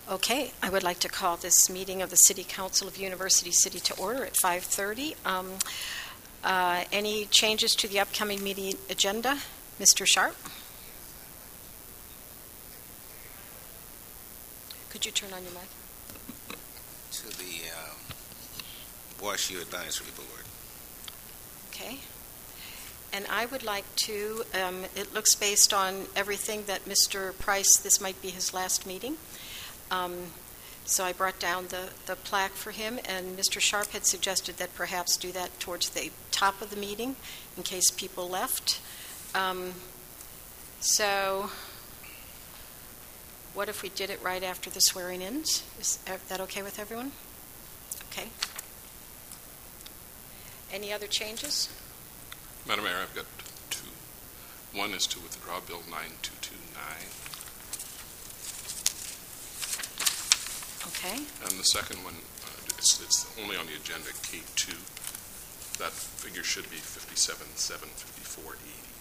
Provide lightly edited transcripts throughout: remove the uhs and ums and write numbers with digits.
Okay, I would like to call this meeting of the City Council of University City to order at 5:30. Any changes to the upcoming meeting agenda? Mr. Sharp? Could you turn on your mic? To the WashU Advisory Board. Okay. And I would like to, it looks based on everything that Mr. Price, this might be his last meeting. So I brought down the plaque for him, and Mr. Sharp had suggested that perhaps do that towards the top of the meeting in case people left. So what if we did it right after the swearing-ins? Is that okay with everyone? Okay. Any other changes? Madam Mayor, I've got two. One is to withdraw Bill 9229. Okay. And the second one, it's only on the agenda, K2. That figure should be 57,754.80.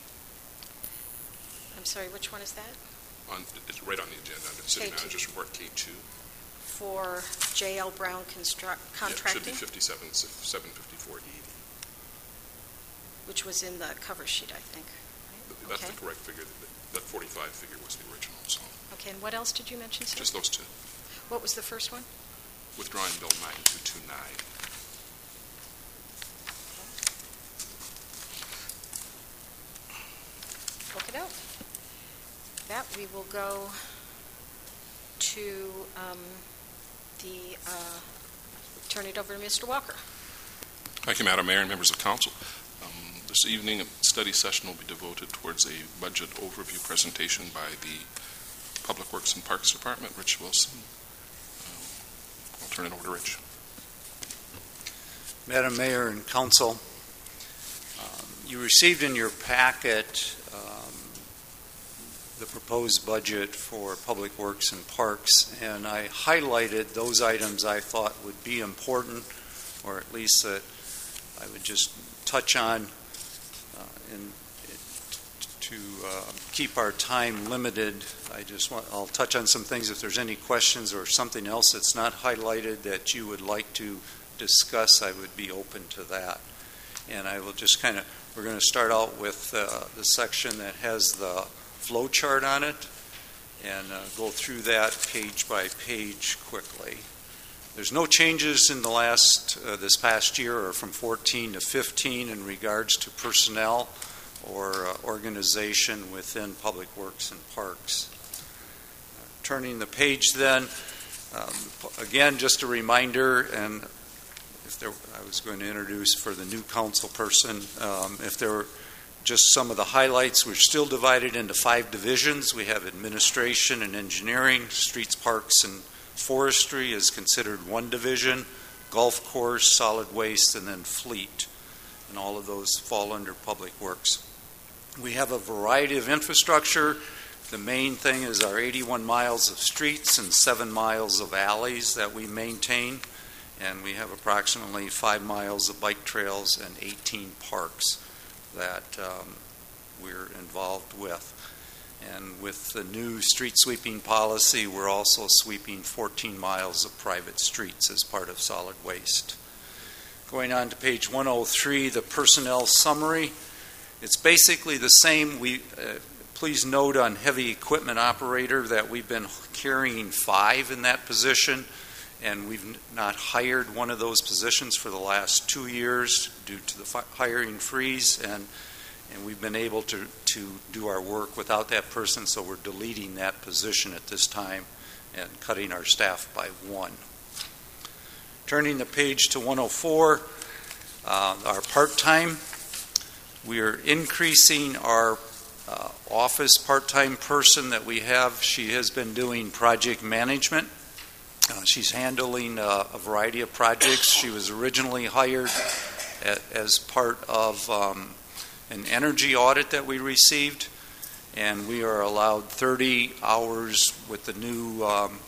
I'm sorry, which one is that? It's right on the agenda under City K2. Manager's Report, K2. For J.L. Brown Contracting? Yeah, it should be 57,754.80. Which was in the cover sheet, I think. Right? That's Okay. the correct figure. That 45 figure was the original. So Okay, and what else did you mention, sir? just those two. What was the first one? Withdrawing Bill 9229. Look it out. That we will go to turn it over to Mr. Walker. Thank you, Madam Mayor and members of Council. This evening, a study session will be devoted towards a budget overview presentation by the Public Works and Parks Department, Rich Wilson. I'll turn it over to Rich. Madam Mayor and Council, you received in your packet the proposed budget for Public Works and Parks, and I highlighted those items I thought would be important, or at least that I would just touch on to keep our time limited. I'll touch on some things if there's any questions or something else that's not highlighted that you would like to discuss. I would be open to that. And I will just we're going to start out with the section that has the flow chart on it and go through that page by page quickly. There's no changes in the this past year or from 14 to 15 in regards to personnel or organization within Public Works and Parks. Turning the page then, again, just a reminder, and I was going to introduce for the new council person, if there were just some of the highlights, we're still divided into 5 divisions. We have administration and engineering, streets, parks, and forestry is considered one division, golf course, solid waste, and then fleet. And all of those fall under Public Works. We have a variety of infrastructure. The main thing is our 81 miles of streets and 7 miles of alleys that we maintain. And we have approximately 5 miles of bike trails and 18 parks that we're involved with. And with the new street sweeping policy, we're also sweeping 14 miles of private streets as part of solid waste. Going on to page 103, the personnel summary. It's basically the same. Please note on heavy equipment operator that we've been carrying 5 in that position, and we've not hired one of those positions for the last 2 years due to the hiring freeze, and we've been able to do our work without that person, so we're deleting that position at this time and cutting our staff by 1. Turning the page to 104, our part-time. We are increasing our office part-time person that we have. She has been doing project management. She's handling a variety of projects. She was originally hired as part of an energy audit that we received, and we are allowed 30 hours with the new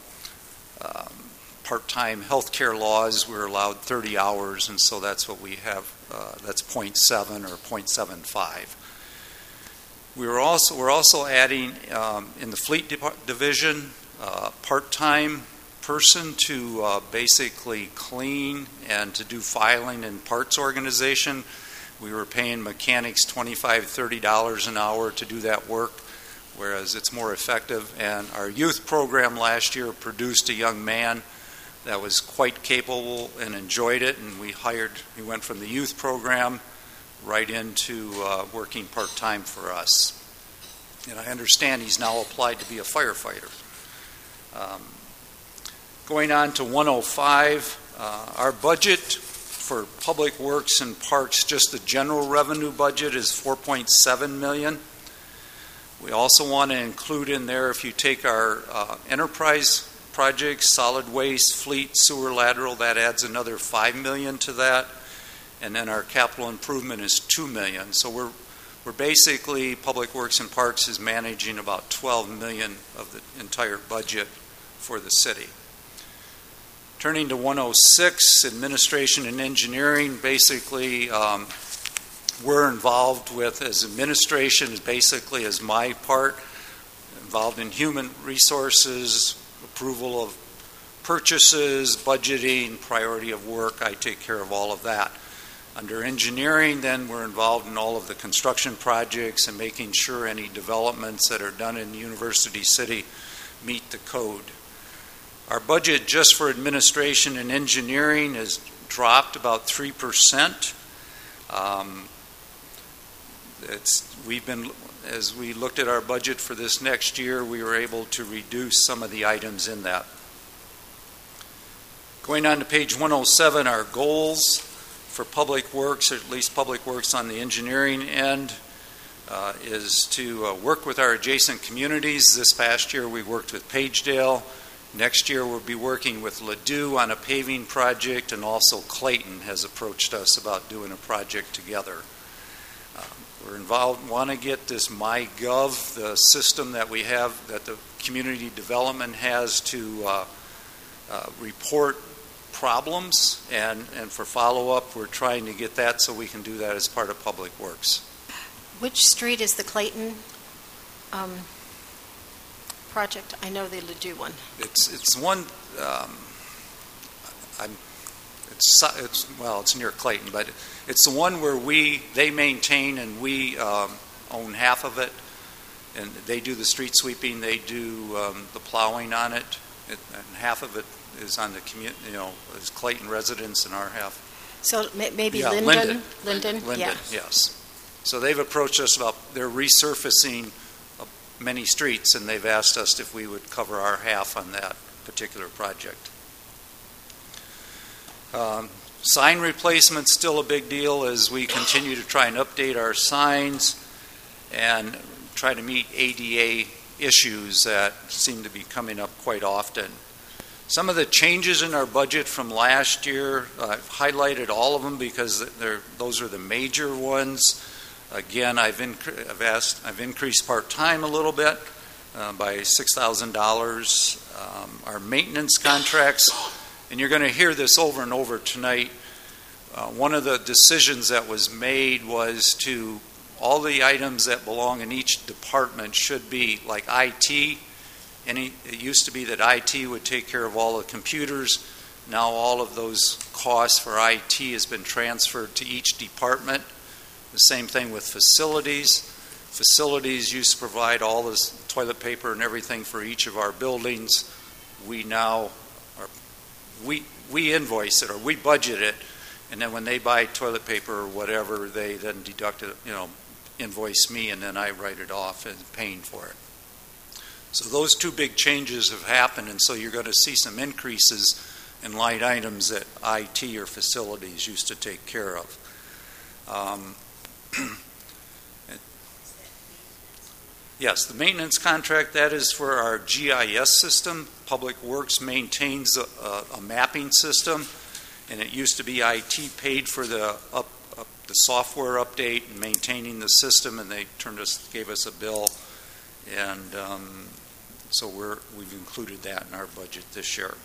part-time healthcare laws. We're allowed 30 hours, and so that's what we have. That's 0.7 or 0.75. We're also adding in the fleet division part-time person to basically clean and to do filing and parts organization. We were paying mechanics $25, $30 an hour to do that work, whereas it's more effective. And our youth program last year produced a young man that was quite capable and enjoyed it, and he went from the youth program right into working part-time for us. And I understand he's now applied to be a firefighter. Going on to 105, our budget for Public Works and Parks, just the general revenue budget, is $4.7 million. We also want to include in there, if you take our enterprise projects, solid waste, fleet, sewer lateral, that adds another $5 million to that. And then our capital improvement is $2 million. So we're basically, Public Works and Parks is managing about $12 million of the entire budget for the city. Turning to 106, administration and engineering, basically we're involved with, as administration, basically as my part, involved in human resources, approval of purchases, budgeting, priority of work. I take care of all of that. Under engineering, then, we're involved in all of the construction projects and making sure any developments that are done in University City meet the code. Our budget just for administration and engineering has dropped about 3%. As we looked at our budget for this next year, we were able to reduce some of the items in that. Going on to page 107, our goals for Public Works, or at least Public Works on the engineering end, is to work with our adjacent communities. This past year we worked with Pagedale. Next year we'll be working with Ladue on a paving project, and also Clayton has approached us about doing a project together. We're involved, want to get this MyGov, the system that we have, that the community development has to report problems, and for follow-up, we're trying to get that so we can do that as part of Public Works. Which street is the Clayton project? I know the Ladue one. It's one. It's near Clayton, but it's the one where they maintain and we own half of it, and they do the street sweeping, they do the plowing on it, and half of it is on the community, is Clayton residents, and our half. So maybe Linden. Linden, yeah. Yes. So they've approached us about, they're resurfacing many streets, and they've asked us if we would cover our half on that particular project. Sign replacement still a big deal as we continue to try and update our signs and try to meet ADA issues that seem to be coming up quite often. Some of the changes in our budget from last year, I've highlighted all of them because those are the major ones. Again, I've increased part-time a little bit by $6,000. Our maintenance contracts, and you're going to hear this over and over tonight, one of the decisions that was made was to, all the items that belong in each department should be, like IT, it used to be that IT would take care of all the computers. Now all of those costs for IT has been transferred to each department. The same thing with facilities. Facilities used to provide all this toilet paper and everything for each of our buildings. We now we invoice it, or we budget it, and then when they buy toilet paper or whatever, they then deduct it, invoice me, and then I write it off as paying for it. So those two big changes have happened, and so you're going to see some increases in line items that IT or facilities used to take care of. Yes, the maintenance contract, that is for our GIS system. Public Works maintains a mapping system, and it used to be IT paid for the software update and maintaining the system, and they gave us a bill, and so we've included that in our budget this year.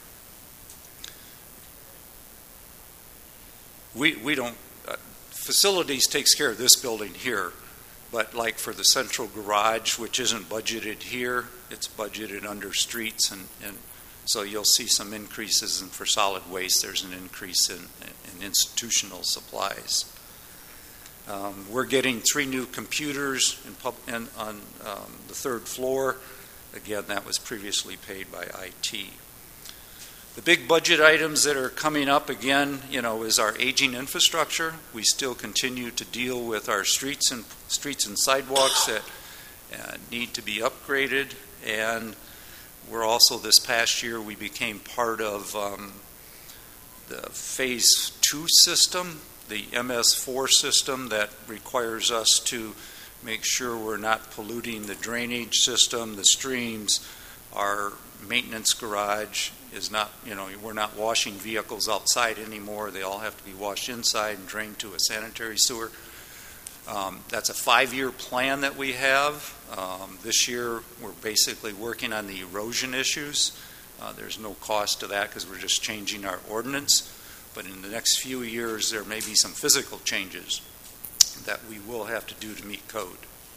We don't facilities takes care of this building here. But like for the central garage, which isn't budgeted here, it's budgeted under streets and So you'll see some increases, and for solid waste, there's an increase in institutional supplies. We're getting 3 new computers on the 3rd floor. Again, that was previously paid by IT. The big budget items that are coming up again, is our aging infrastructure. We still continue to deal with our streets and sidewalks that need to be upgraded. And we're also, this past year, we became part of the Phase 2 system, the MS4 system that requires us to make sure we're not polluting the drainage system, the streams. Our maintenance garage is not, we're not washing vehicles outside anymore. They all have to be washed inside and drained to a sanitary sewer. That's a 5-year plan that we have. This year, we're basically working on the erosion issues. There's no cost to that because we're just changing our ordinance. But in the next few years, there may be some physical changes that we will have to do to meet code.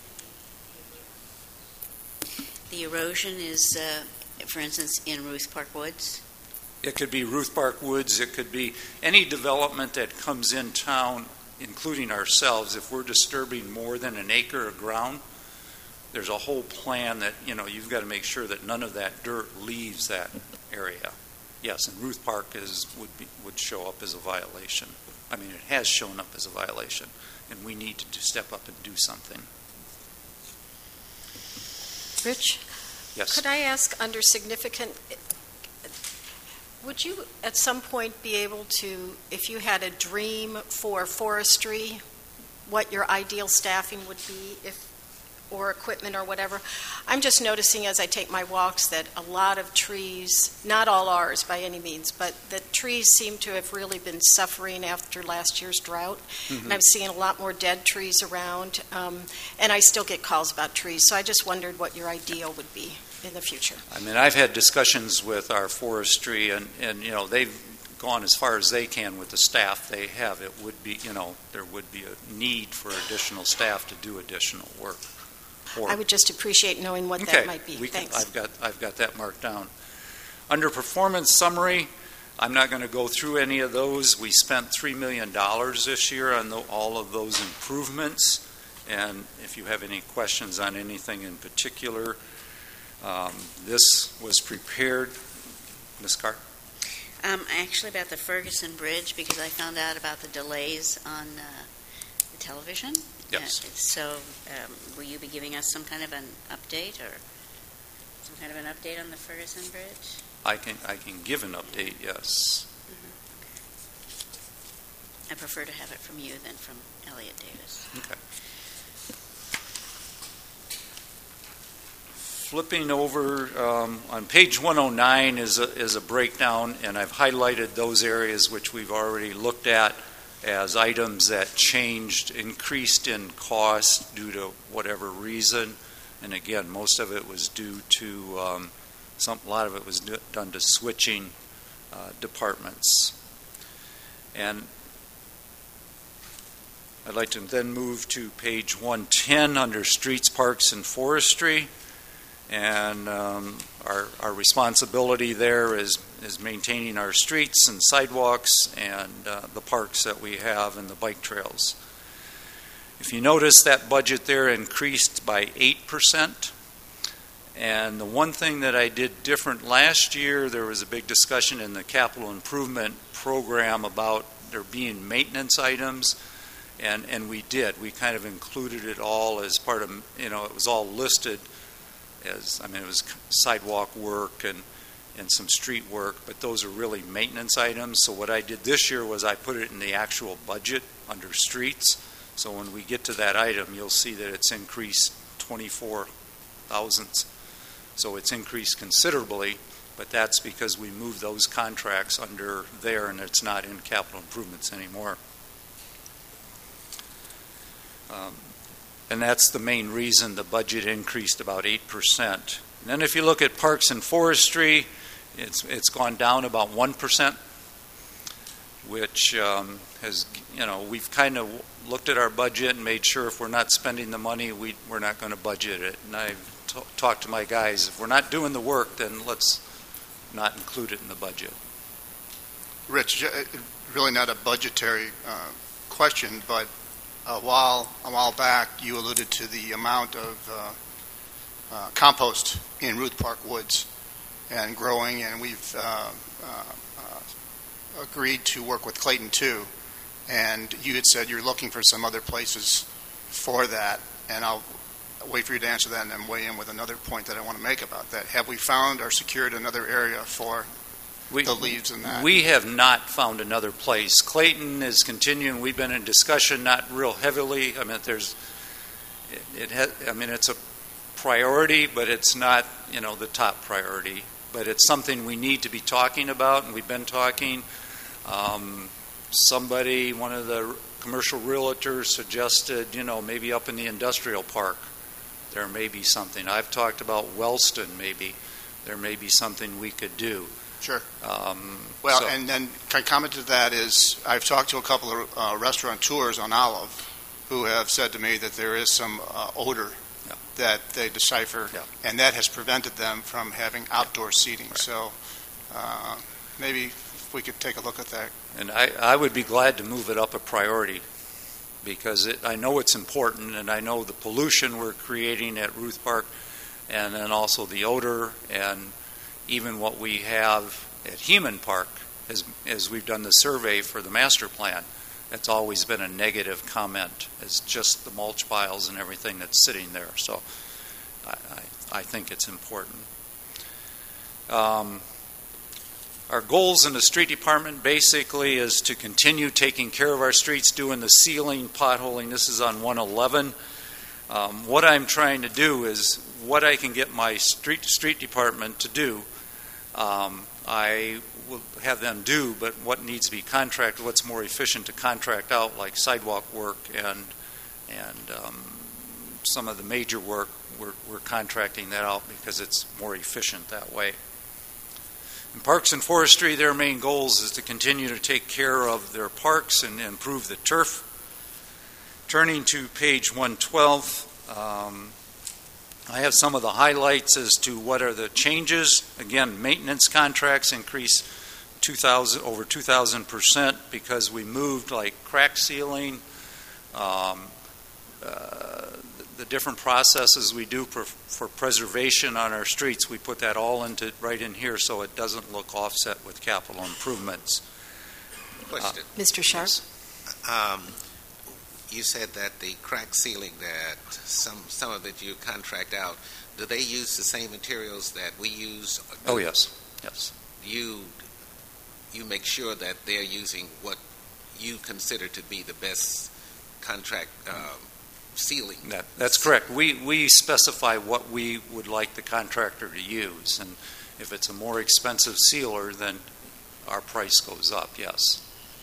The erosion is, for instance, in Ruth Park Woods? It could be Ruth Park Woods. It could be any development that comes in town, including ourselves. If we're disturbing more than an acre of ground, there's a whole plan that, you've got to make sure that none of that dirt leaves that area. Yes, and Ruth Park would show up as a violation. I mean, it has shown up as a violation, and we need to step up and do something. Rich? Yes. Could I ask, under significant, would you at some point be able to, if you had a dream for forestry, what your ideal staffing would be, or equipment or whatever? I'm just noticing as I take my walks that a lot of trees, not all ours by any means, but the trees seem to have really been suffering after last year's drought. Mm-hmm. And I'm seeing a lot more dead trees around, and I still get calls about trees. So I just wondered what your ideal would be in the future. I mean, I've had discussions with our forestry, and they've gone as far as they can with the staff they have. It would be, there would be a need for additional staff to do additional work. I would just appreciate knowing what that might be. Thanks. I've got that marked down. Under performance summary, I'm not going to go through any of those. We spent $3 million this year on all of those improvements. And if you have any questions on anything in particular, this was prepared. Ms. Carr? Actually, about the Ferguson Bridge, because I found out about the delays on the television. Yes. So will you be giving us some kind of an update, or some kind of an update on the Ferguson Bridge? I can give an update, yes. I prefer to have it from you than from Elliot Davis. Okay. Flipping over, on page 109 is a breakdown, and I've highlighted those areas which we've already looked at as items that changed, increased in cost due to whatever reason. And again, most of it was due to, a lot of it was done to switching departments. And I'd like to then move to page 110 under Streets, Parks, and Forestry. And our responsibility there is maintaining our streets and sidewalks and the parks that we have and the bike trails. If you notice, that budget there increased by 8%. And the one thing that I did different last year, there was a big discussion in the capital improvement program about there being maintenance items. And we did. We kind of included it all as part of, it was all listed as, it was sidewalk work and some street work, but those are really maintenance items. So what I did this year was I put it in the actual budget under streets. So when we get to that item, you'll see that it's increased 24 thousandths. So it's increased considerably, but that's because we moved those contracts under there and it's not in capital improvements anymore. And that's the main reason the budget increased about 8%. And then if you look at Parks and Forestry, it's gone down about 1%, which has, we've kind of looked at our budget and made sure if we're not spending the money, we're not going to budget it. And I've talked to my guys, if we're not doing the work, then let's not include it in the budget. Rich, really not a budgetary question, but a while back you alluded to the amount of compost in Ruth Park Woods and growing, and we've agreed to work with Clayton too. And you had said you're looking for some other places for that, and I'll wait for you to answer that and then weigh in with another point that I want to make about that. Have we found or secured another area for the leaves and that? We have not found another place. Clayton is continuing. We've been in discussion, not real heavily. I mean, it's a priority, but it's not, the top priority. But it's something we need to be talking about, and we've been talking. One of the commercial realtors suggested, maybe up in the industrial park, there may be something. I've talked about Wellston, maybe. There may be something we could do. Sure. And then my comment to that is I've talked to a couple of restaurateurs on Olive who have said to me that there is some odor that they decipher, and that has prevented them from having outdoor seating. Right. So maybe if we could take a look at that. And I would be glad to move it up a priority because I know it's important, and I know the pollution we're creating at Ruth Park, and then also the odor, and even what we have at Heman Park, as we've done the survey for the master plan. It's always been a negative comment. It's just the mulch piles and everything that's sitting there. So I think it's important. Our goals in the street department basically is to continue taking care of our streets, doing the sealing, potholing. This is on 111. What I'm trying to do is what I can get my street department to do, I will have them do, but what needs to be contracted, what's more efficient to contract out, like sidewalk work and some of the major work, we're contracting that out because it's more efficient that way. In Parks and Forestry, their main goals is to continue to take care of their parks and improve the turf. Turning to page 112, I have some of the highlights as to what are the changes. Again, maintenance contracts increase over 2,000% because we moved like crack sealing, the different processes we do for preservation on our streets. We put that all right in here so it doesn't look offset with capital improvements. Question. Mr. Sharp? Yes. You said that the crack sealing, that some of it you contract out, do they use the same materials that we use? Oh, yes. You make sure that they're using what you consider to be the best contract sealing. That's correct. We specify what we would like the contractor to use, and if it's a more expensive sealer, then our price goes up, yes.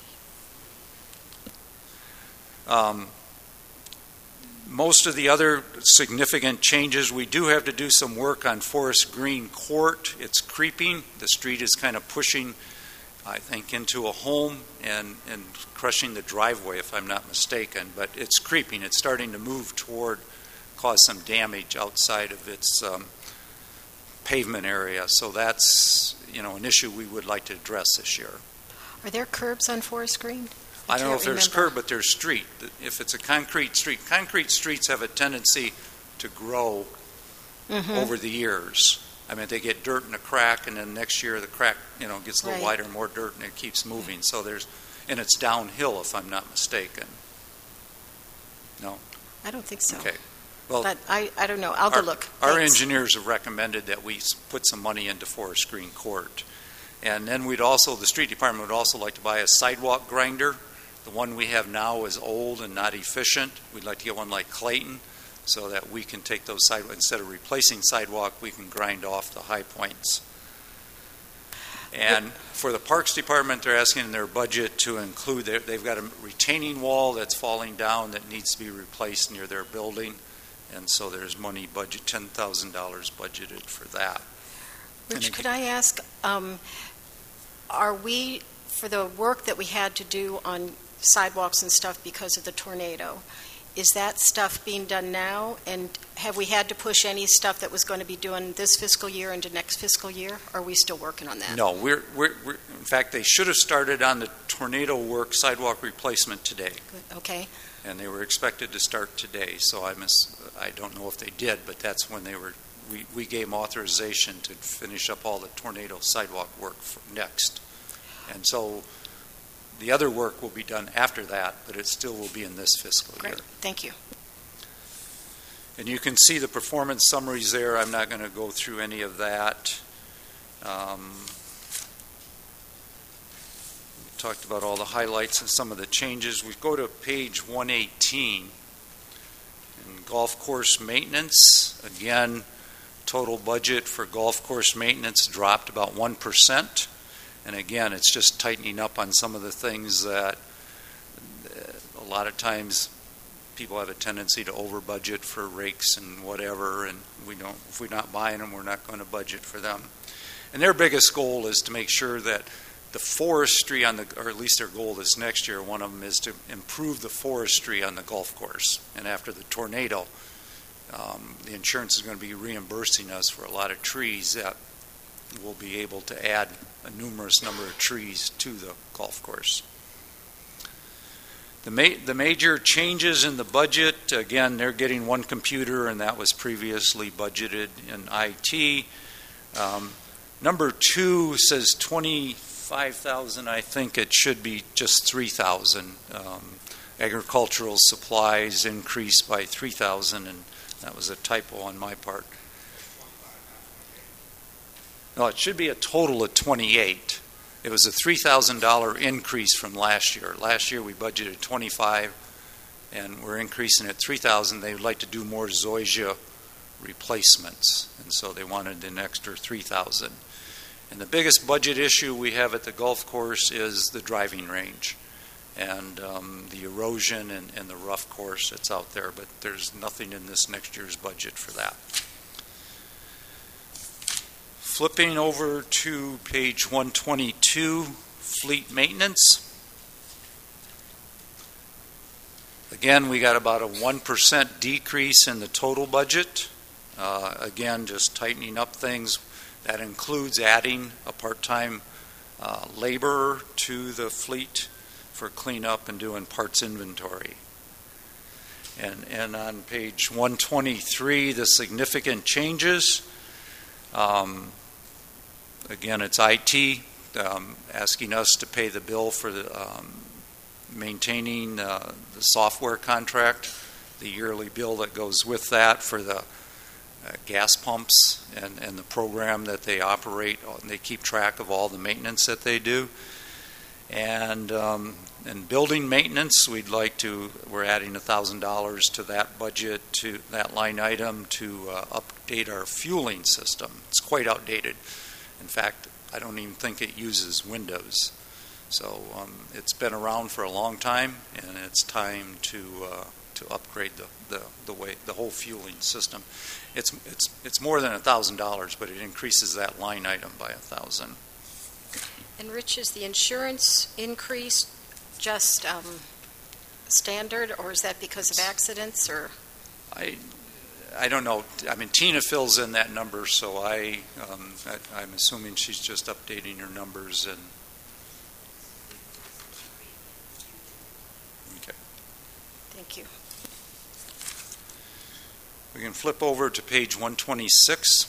Most of the other significant changes, we do have to do some work on Forest Green Court. It's creeping. The street is kind of pushing, I think, into a home and crushing the driveway, if I'm not mistaken. But it's creeping. It's starting to move toward, cause some damage outside of its pavement area. So that's, an issue we would like to address this year. Are there curbs on Forest Green? I don't know if there's curb, but there's street. If it's a concrete streets have a tendency to grow over the years. I mean, they get dirt in a crack, and then next year the crack, gets a little wider, more dirt, and it keeps moving. So and it's downhill, if I'm not mistaken. No? I don't think so. Okay. Well, but I don't know. I'll go look. Our Thanks. engineers have recommended that we put some money into Forest Green Court. And then the street department would also like to buy a sidewalk grinder. The one we have now is old and not efficient. We'd like to get one like Clayton so that we can take those sidewalks, instead of replacing sidewalk, we can grind off the high points. And for the Parks Department, they're asking in their budget to include, they've got a retaining wall that's falling down that needs to be replaced near their building. And so there's money $10,000 budgeted for that. Rich, could I ask, are we, for the work that we had to do on sidewalks and stuff because of the tornado, is that stuff being done now? And have we had to push any stuff that was going to be doing this fiscal year into next fiscal year? Or are we still working on that? No, we're in fact, they should have started on the tornado work sidewalk replacement today. Good. Okay. And they were expected to start today, so I don't know if they did, but that's when we gave them authorization to finish up all the tornado sidewalk work next. And so the other work will be done after that, but it still will be in this fiscal year. Great. Thank you. And you can see the performance summaries there. I'm not going to go through any of that. We talked about all the highlights and some of the changes. We go to page 118. In golf course maintenance, again, total budget for golf course maintenance dropped about 1%. And again, it's just tightening up on some of the things that a lot of times people have a tendency to over budget for rakes and whatever, and if we're not buying them, we're not going to budget for them. And their biggest goal is to make sure that the forestry or at least their goal this next year, one of them is to improve the forestry on the golf course. And after the tornado, the insurance is going to be reimbursing us for a lot of trees that we'll be able to add a numerous number of trees to the golf course. The major changes in the budget, again, they're getting one computer, and that was previously budgeted in IT. Number 2 says $25,000. I think it should be just $3,000. Agricultural supplies increased by $3,000, and that was a typo on my part. No, it should be a total of $28,000. It was a $3,000 increase from last year. Last year we budgeted $25,000, and we're increasing it $3,000. They would like to do more zoysia replacements, and so they wanted an extra $3,000. And the biggest budget issue we have at the golf course is the driving range and the erosion and the rough course that's out there, but there's nothing in this next year's budget for that. Flipping over to page 122, fleet maintenance. Again, we got about a 1% decrease in the total budget. Again, just tightening up things. That includes adding a part-time laborer to the fleet for cleanup and doing parts inventory. And on page 123, the significant changes. Again, it's IT asking us to pay the bill for maintaining the software contract, the yearly bill that goes with that for the gas pumps and the program that they operate. And they keep track of all the maintenance that they do. And building maintenance, we're adding $1,000 to that budget, to that line item, to update our fueling system. It's quite outdated. In fact, I don't even think it uses Windows. So it's been around for a long time, and it's time to upgrade the whole fueling system. It's more than $1,000, but it increases that line item by $1,000. And Rich, is the insurance increase just standard, or is that because of accidents, or? I don't know. I mean, Tina fills in that number, so I'm assuming she's just updating her numbers. And okay. Thank you. We can flip over to page 126.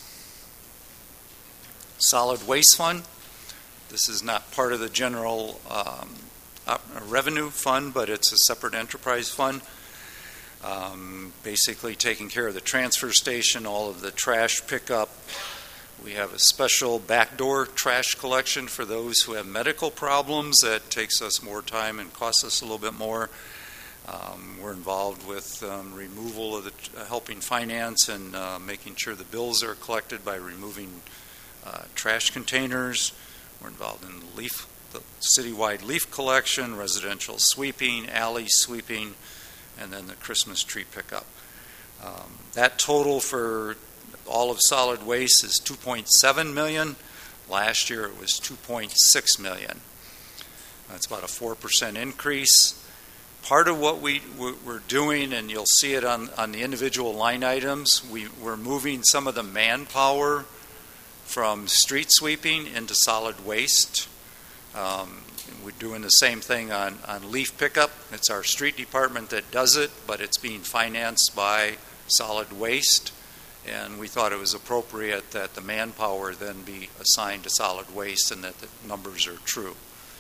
Solid Waste Fund. This is not part of the general revenue fund, but it's a separate enterprise fund. Basically taking care of the transfer station, all of the trash pickup. We have a special backdoor trash collection for those who have medical problems that takes us more time and costs us a little bit more. We're involved with removal of helping finance and making sure the bills are collected by removing trash containers. We're involved in the citywide leaf collection, residential sweeping, alley sweeping, and then the Christmas tree pickup. That total for all of solid waste is $2.7 million. Last year it was $2.6 million. That's about a 4% increase. Part of what we're doing, and you'll see it on the individual line items, we're moving some of the manpower from street sweeping into solid waste. We're doing the same thing on leaf pickup. It's our street department that does it, but it's being financed by solid waste. And we thought it was appropriate that the manpower then be assigned to solid waste and that the numbers are true.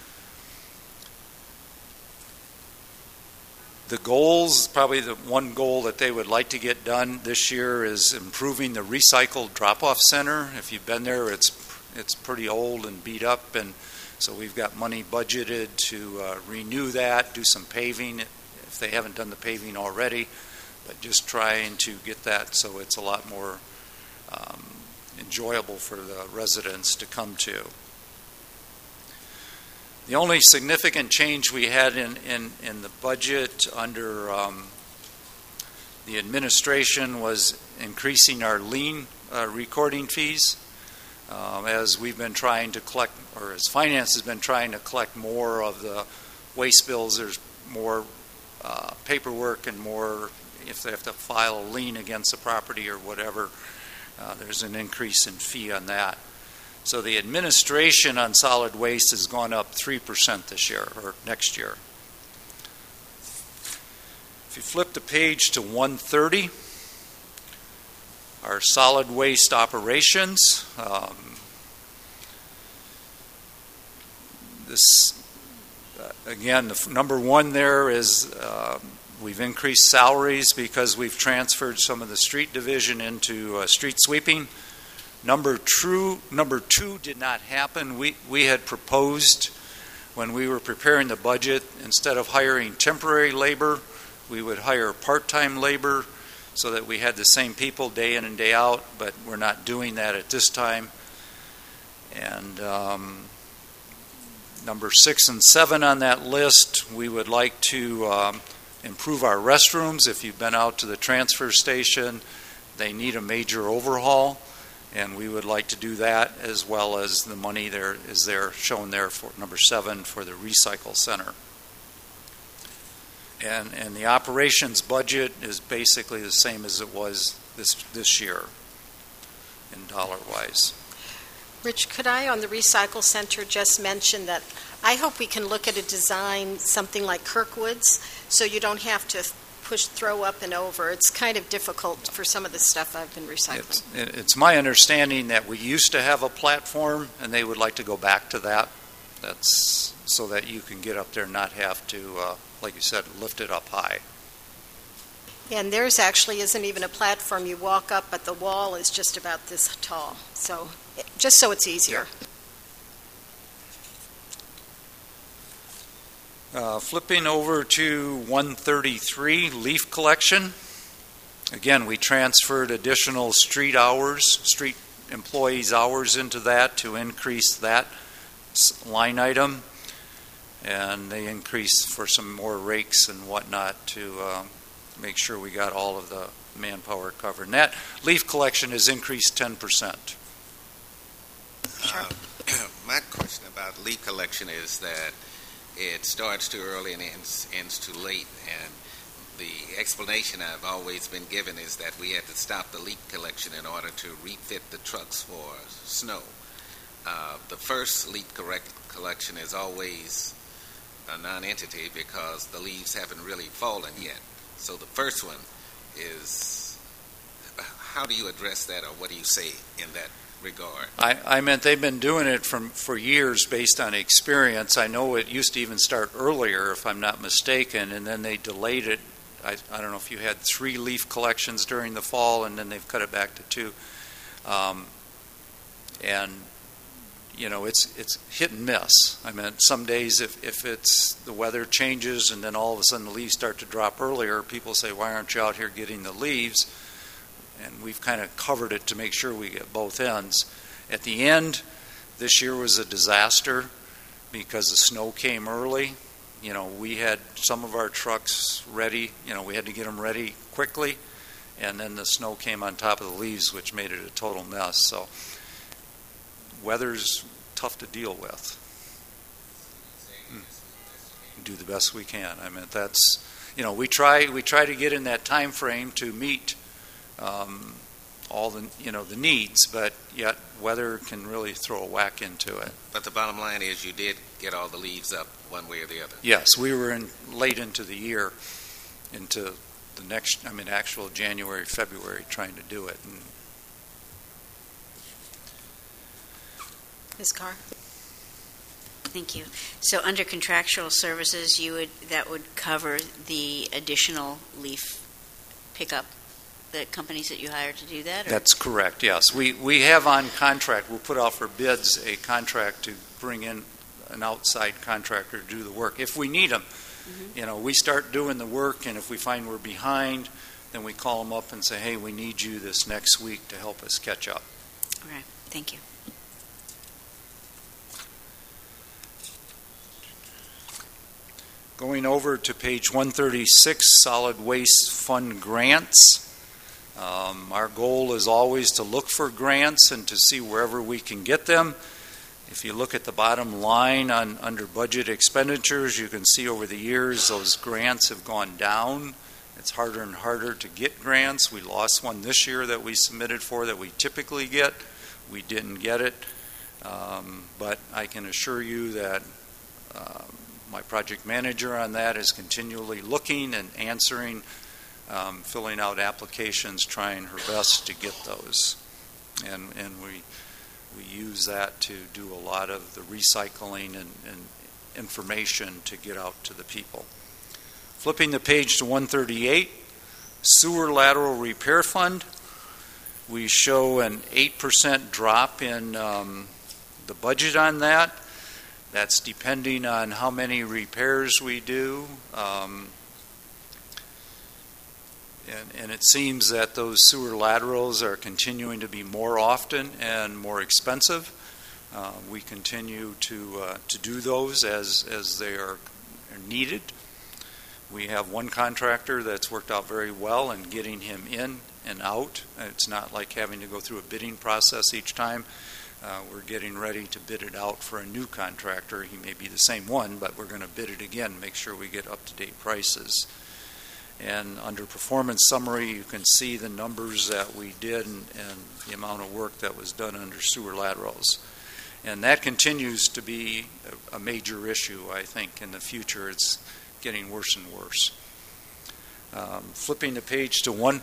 The goals, probably the one goal that they would like to get done this year is improving the recycled drop-off center. If you've been there, it's pretty old and beat up, and so we've got money budgeted to renew that, do some paving if they haven't done the paving already, but just trying to get that so it's a lot more enjoyable for the residents to come to. The only significant change we had in the budget under the administration was increasing our lien recording fees. As we've been trying to collect, or as finance has been trying to collect more of the waste bills, there's more paperwork and more, if they have to file a lien against the property or whatever, there's an increase in fee on that. So the administration on solid waste has gone up 3% this year, or next year. If you flip the page to 130, our solid waste operations. Again, the number one there is we've increased salaries because we've transferred some of the street division into street sweeping. Number two did not happen. We had proposed when we were preparing the budget, instead of hiring temporary labor, we would hire part-time labor so that we had the same people day in and day out, but we're not doing that at this time. And number 6 and 7 on that list, we would like to improve our restrooms. If you've been out to the transfer station, they need a major overhaul, and we would like to do that, as well as the money there is there shown there for number 7 for the recycle center. And the operations budget is basically the same as it was this year in dollar-wise. Rich, could I, on the recycle center, just mention that I hope we can look at a design, something like Kirkwood's, so you don't have to throw up and over. It's kind of difficult for some of the stuff I've been recycling. It's my understanding that we used to have a platform, and they would like to go back to that. That's so that you can get up there and not have to, like you said, lift it up high. And theirs actually isn't even a platform. You walk up, but the wall is just about this tall. So just so it's easier. Flipping over to 133, leaf collection. Again, we transferred additional street employees' hours into that to increase that line item. And they increased for some more rakes and whatnot to make sure we got all of the manpower covered. And that leaf collection has increased 10%. My question about leaf collection is that it starts too early and ends too late. And the explanation I've always been given is that we had to stop the leaf collection in order to refit the trucks for snow. The first leaf collection is always a non-entity because the leaves haven't really fallen yet. So the first one is, how do you address that, or what do you say in that regard? I meant they've been doing it for years based on experience. I know it used to even start earlier, if I'm not mistaken, and then they delayed it. I don't know if you had 3 leaf collections during the fall, and then they've cut it back to 2. And you know, it's hit and miss. I mean, some days if it's the weather changes and then all of a sudden the leaves start to drop earlier, people say, why aren't you out here getting the leaves? And we've kind of covered it to make sure we get both ends. At the end, this year was a disaster because the snow came early. You know, we had some of our trucks ready. You know, we had to get them ready quickly. And then the snow came on top of the leaves, which made it a total mess. So weather's tough to deal with. do the best we can. I mean, that's, we try to get in that time frame to meet all the, the needs, but yet weather can really throw a whack into it. But the bottom line is you did get all the leaves up one way or the other. Yes, we were late into the year, into the actual January, February, trying to do it. And Ms. Carr? Thank you. So under contractual services, that would cover the additional leaf pickup, the companies that you hire to do that? Or? That's correct, yes. We have on contract, we'll put out for bids a contract to bring in an outside contractor to do the work if we need them. Mm-hmm. We start doing the work, and if we find we're behind, then we call them up and say, hey, we need you this next week to help us catch up. All right, thank you. Going over to page 136, Solid Waste Fund grants. Our goal is always to look for grants and to see wherever we can get them. If you look at the bottom line under budget expenditures, you can see over the years those grants have gone down. It's harder and harder to get grants. We lost one this year that we submitted for that we typically get. We didn't get it. But I can assure you that my project manager on that is continually looking and answering, filling out applications, trying her best to get those. And we use that to do a lot of the recycling and information to get out to the people. Flipping the page to 138, Sewer Lateral Repair Fund. We show an 8% drop in the budget on that. That's depending on how many repairs we do. And it seems that those sewer laterals are continuing to be more often and more expensive. We continue to do those as they are needed. We have one contractor that's worked out very well in getting him in and out. It's not like having to go through a bidding process each time. We're getting ready to bid it out for a new contractor. He may be the same one, but we're going to bid it again, make sure we get up-to-date prices. And under performance summary, you can see the numbers that we did and the amount of work that was done under sewer laterals. And that continues to be a major issue, I think. In the future, it's getting worse and worse. Flipping the page to one.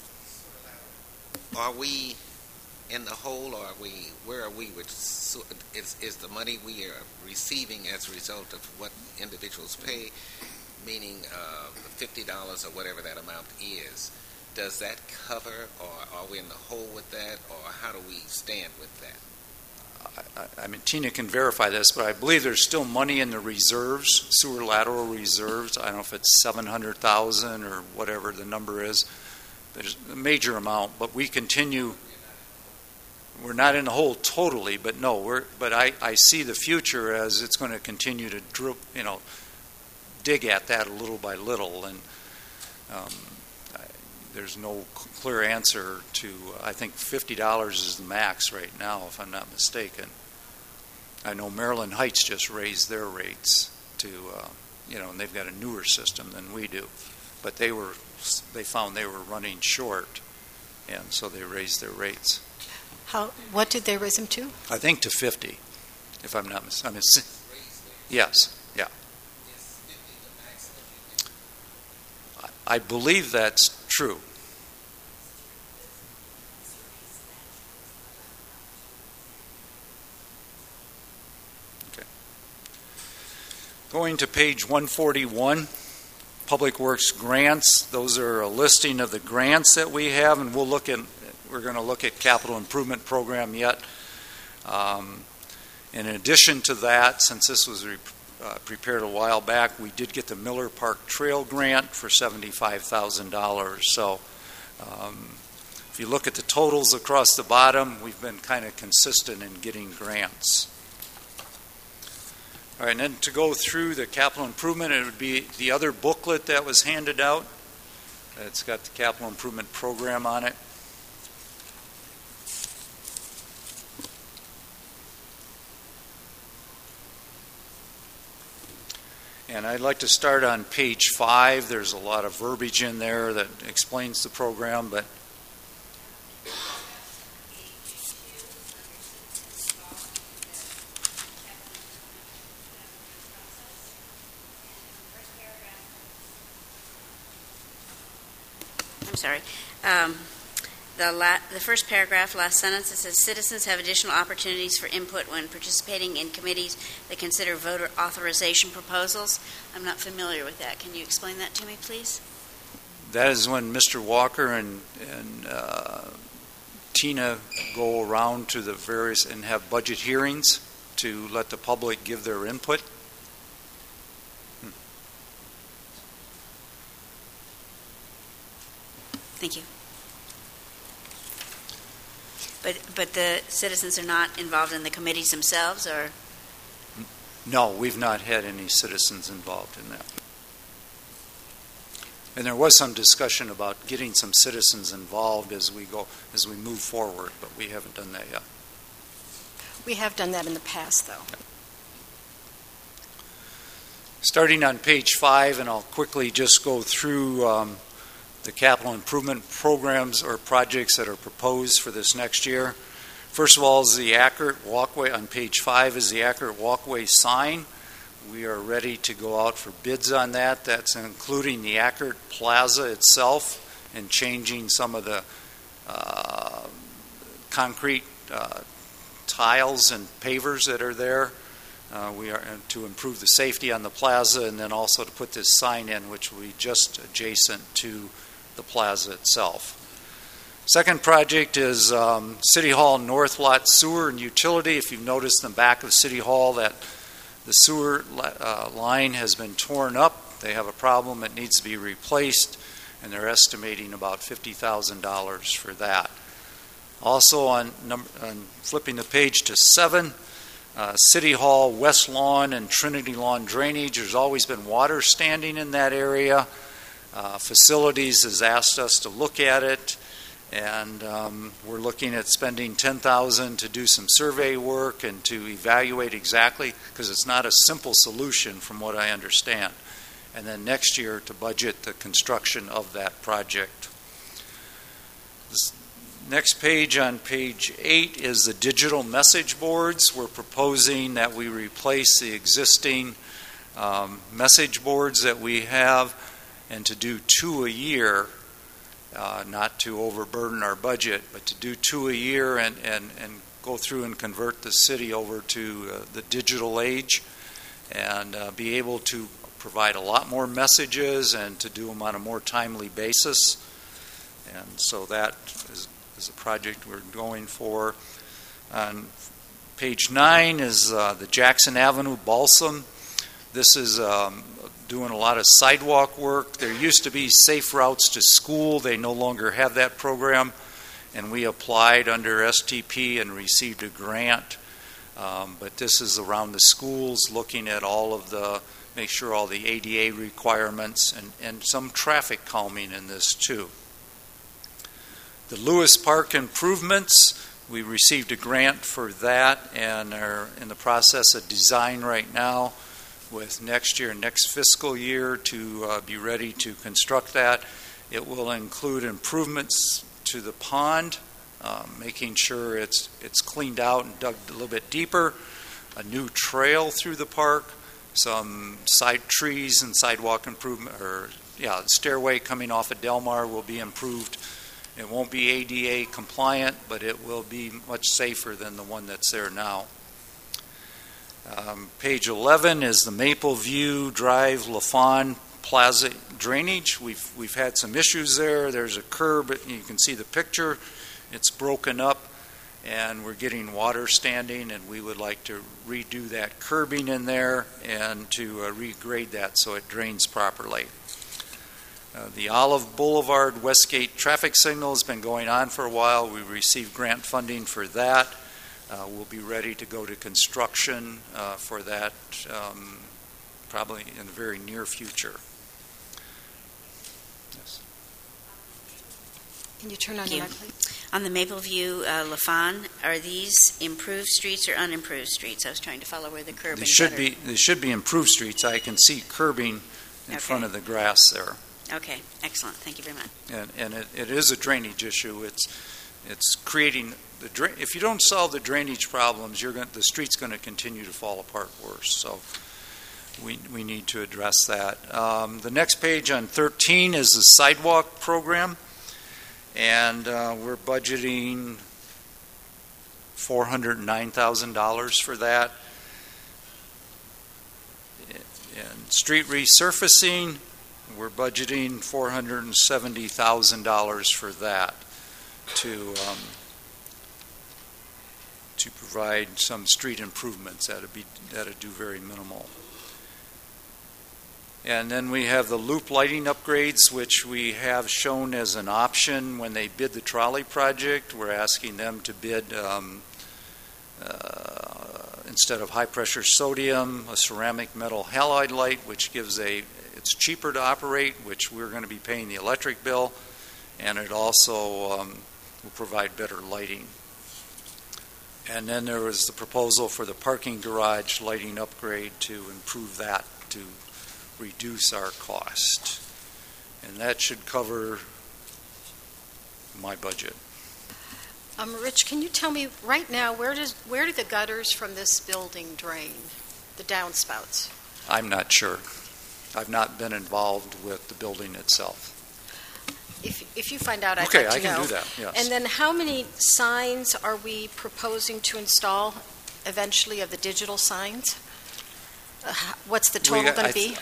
Are we in the hole, or where are we with, is the money we are receiving as a result of what individuals pay, meaning $50 or whatever that amount is, does that cover, or are we in the hole with that, or how do we stand with that? I mean, Tina can verify this, but I believe there's still money in the reserves, sewer lateral reserves. I don't know if it's $700,000 or whatever the number is. There's a major amount, but we continue. We're not in the hole totally, but no. But I see the future as it's going to continue to dig at that little by little, and there's no clear answer to. I think $50 is the max right now, if I'm not mistaken. I know Maryland Heights just raised their rates to, and they've got a newer system than we do, but they found they were running short, and so they raised their rates. What did they raise them to? I think to 50, if I'm not mistaken. Yes, yeah. I believe that's true. Okay. Going to page 141, Public Works grants. Those are a listing of the grants that we have, and we're going to look at capital improvement program yet. In addition to that, since this was prepared a while back, we did get the Miller Park Trail grant for $75,000. So if you look at the totals across the bottom, we've been kind of consistent in getting grants. All right, and then to go through the capital improvement, it would be the other booklet that was handed out. It's got the capital improvement program on it. And I'd like to start on page 5. There's a lot of verbiage in there that explains the program, but I'm sorry. The first paragraph, last sentence, it says citizens have additional opportunities for input when participating in committees that consider voter authorization proposals. I'm not familiar with that. Can you explain that to me, please? that is when Mr. Walker and Tina go around to the various and have budget hearings to let the public give their input. Thank you. But the citizens are not involved in the committees themselves, or? No, we've not had any citizens involved in that. And there was some discussion about getting some citizens involved as we move forward, but we haven't done that yet. We have done that in the past, though. Starting on page 5, and I'll quickly just go through the capital improvement programs or projects that are proposed for this next year. First of all is the Ackert Walkway. On page 5 is the Ackert Walkway sign. We are ready to go out for bids on that. That's including the Ackert Plaza itself and changing some of the concrete tiles and pavers that are there. We are to improve the safety on the plaza, and then also to put this sign in, which will be just adjacent to the plaza itself. Second project is City Hall North Lot Sewer and Utility. If you've noticed in the back of City Hall that the sewer line has been torn up. They have a problem. It needs to be replaced, and they're estimating about $50,000 for that. Also on flipping the page to 7, City Hall West Lawn and Trinity Lawn drainage. There's always been water standing in that area. Facilities has asked us to look at it, and we're looking at spending $10,000 to do some survey work and to evaluate exactly, because it's not a simple solution from what I understand. And then next year to budget the construction of that project. This next page, on page 8, is the digital message boards. We're proposing that we replace the existing message boards that we have, and to do 2 a year, not to overburden our budget, but to do 2 a year and go through and convert the city over to the digital age and be able to provide a lot more messages and to do them on a more timely basis. And so that is a project we're going for. On page 9 is the Jackson Avenue Balsam. This is doing a lot of sidewalk work. There used to be Safe Routes to School. They no longer have that program, and we applied under STP and received a grant. But this is around the schools, looking at all of the, make sure all the ADA requirements and some traffic calming in this too. The Lewis Park improvements, we received a grant for that and are in the process of design right now, with next fiscal year to be ready to construct that. It will include improvements to the pond, making sure it's cleaned out and dug a little bit deeper, a new trail through the park, some side trees and sidewalk improvement, the stairway coming off of Delmar will be improved. It won't be ADA compliant, but it will be much safer than the one that's there now. Page 11 is the Maple View Drive LaFawn Plaza drainage. We've had some issues there. There's a curb, you can see the picture. It's broken up, and we're getting water standing, and we would like to redo that curbing in there and to regrade that so it drains properly. The Olive Boulevard Westgate traffic signal has been going on for a while. We received grant funding for that. We'll be ready to go to construction for that probably in the very near future. Yes. Can you turn on your mic, please? On the Mapleview, LaFawn, are these improved streets or unimproved streets? I was trying to follow where the curbing They should be improved streets. I can see curbing in front of the grass there. Okay, excellent. Thank you very much. And it is a drainage issue. It's creating if you don't solve the drainage problems, the street's going to continue to fall apart worse. So we need to address that. The next page on 13 is the sidewalk program, and we're budgeting $409,000 for that. And street resurfacing, we're budgeting $470,000 for that to provide some street improvements that'd do very minimal. And then we have the loop lighting upgrades, which we have shown as an option when they bid the trolley project. We're asking them to bid instead of high pressure sodium, a ceramic metal halide light, which it's cheaper to operate, which we're going to be paying the electric bill, and it also will provide better lighting. And then there was the proposal for the parking garage lighting upgrade to improve that to reduce our cost. And that should cover my budget. Rich, can you tell me right now, where do the gutters from this building drain, the downspouts? I'm not sure. I've not been involved with the building itself. If you find out, I'd okay, like to know. I can do that, yes. And then how many signs are we proposing to install eventually of the digital signs? What's the total going to be?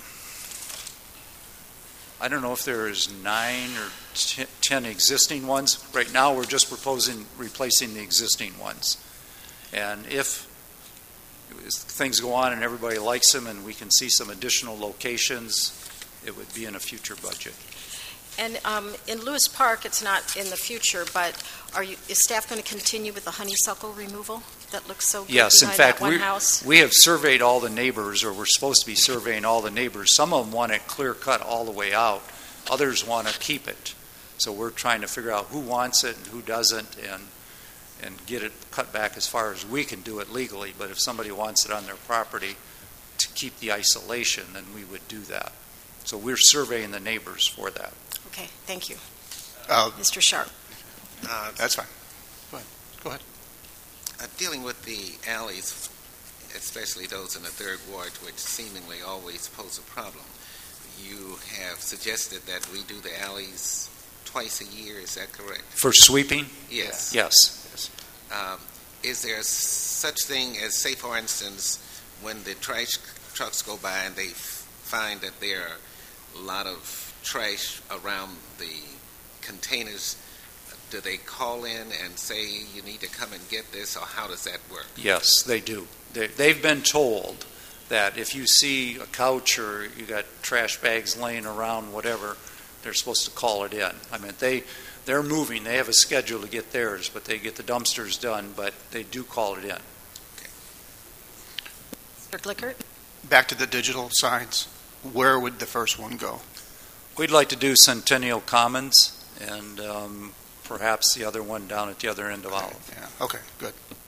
I don't know if there is 9 or 10 existing ones. Right now, we're just proposing replacing the existing ones. And if things go on and everybody likes them and we can see some additional locations, it would be in a future budget. And in Lewis Park, it's not in the future, but is staff going to continue with the honeysuckle removal that looks so good yes, in behind fact, that one house? We have surveyed all the neighbors, or we're supposed to be surveying all the neighbors. Some of them want it clear cut all the way out. Others want to keep it. So we're trying to figure out who wants it and who doesn't, and get it cut back as far as we can do it legally. But if somebody wants it on their property to keep the isolation, then we would do that. So we're surveying the neighbors for that. Okay, thank you. Mr. Sharp. That's fine. Go ahead. Dealing with the alleys, especially those in the third ward, which seemingly always pose a problem, you have suggested that we do the alleys twice a year. Is that correct? For sweeping? Yes. Yes. Is there such thing as, say, for instance, when the trash trucks go by and they find that there are a lot of trash around the containers, do they call in and say you need to come and get this, or how does that work? Yes, they do. They've been told that if you see a couch or you got trash bags laying around, whatever, they're supposed to call it in. I mean, they're moving. They have a schedule to get theirs, but they get the dumpsters done, but they do call it in. Okay. Mr. Glickert? Back to the digital signs. Where would the first one go? We'd like to do Centennial Commons and perhaps the other one down at the other end of Olive. Yeah. Okay, good.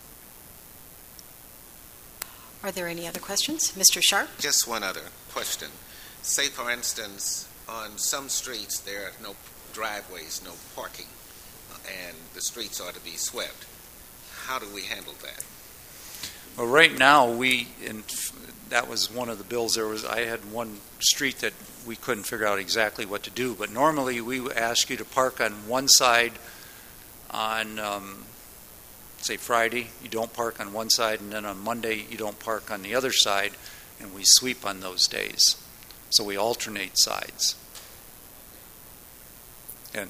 Are there any other questions? Mr. Sharp? Just one other question. Say, for instance, on some streets there are no driveways, no parking, and the streets ought to be swept. How do we handle that? Well, right now, that was one of the bills. I had one street that we couldn't figure out exactly what to do, but normally we ask you to park on one side on, say, Friday. You don't park on one side, and then on Monday you don't park on the other side, and we sweep on those days. So we alternate sides. And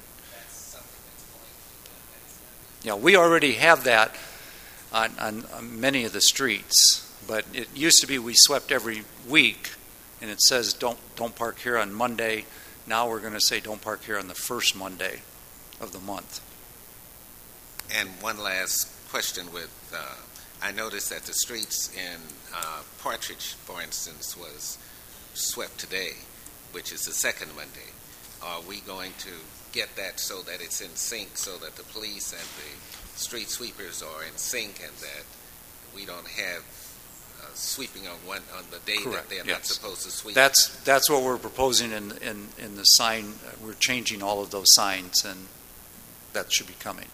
yeah, we already have that on many of the streets. But it used to be we swept every week, and it says don't park here on Monday. Now we're going to say don't park here on the first Monday of the month. And one last question I noticed that the streets in Partridge, for instance, was swept today, which is the second Monday. Are we going to get that so that it's in sync, so that the police and the street sweepers are in sync, and that we don't have sweeping on the day Correct. that they're not Yes. supposed to sweep. That's what we're proposing in the sign. We're changing all of those signs, and that should be coming.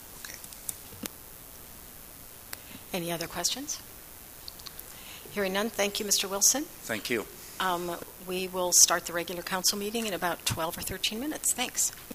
Any other questions? Hearing none, thank you, Mr. Wilson. Thank you. We will start the regular council meeting in about 12 or 13 minutes. Thanks.